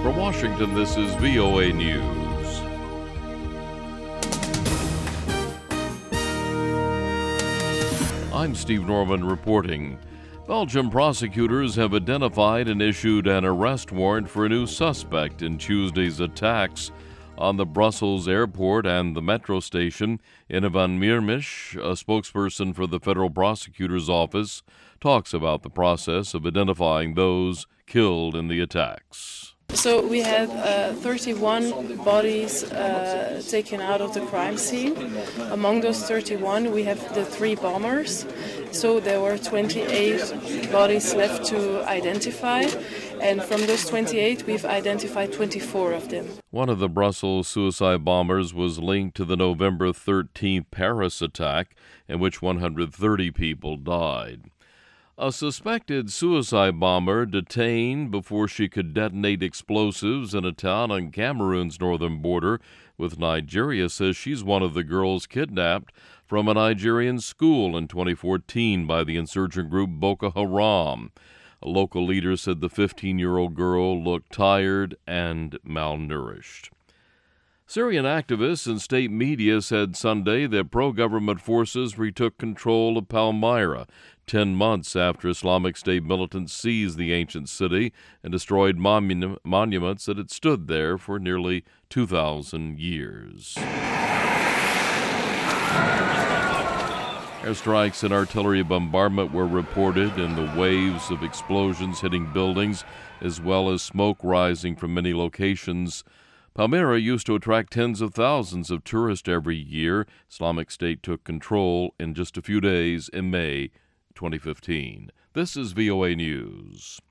From Washington, this is VOA News. I'm Steve Norman reporting. Belgian prosecutors have identified and issued an arrest warrant for a new suspect in Tuesday's attacks on the Brussels airport and the metro station. Inna van Miermisch, a spokesperson for the federal prosecutor's office, talks about the process of identifying those killed in the attacks. So we had 31 bodies taken out of the crime scene. Among those 31, we have the 3 bombers. So there were 28 bodies left to identify. And from those 28, we've identified 24 of them. One of the Brussels suicide bombers was linked to the November 13th Paris attack, in which 130 people died. A suspected suicide bomber detained before she could detonate explosives in a town on Cameroon's northern border with Nigeria says she's one of the girls kidnapped from a Nigerian school in 2014 by the insurgent group Boko Haram. A local leader said the 15-year-old girl looked tired and malnourished. Syrian activists and state media said Sunday that pro-government forces retook control of Palmyra 10 months after Islamic State militants seized the ancient city and destroyed monuments that had stood there for nearly 2,000 years. Airstrikes and artillery bombardment were reported in the waves of explosions hitting buildings, as well as smoke rising from many locations. Palmyra used to attract tens of thousands of tourists every year. Islamic State took control in just a few days in May 2015. This is VOA News.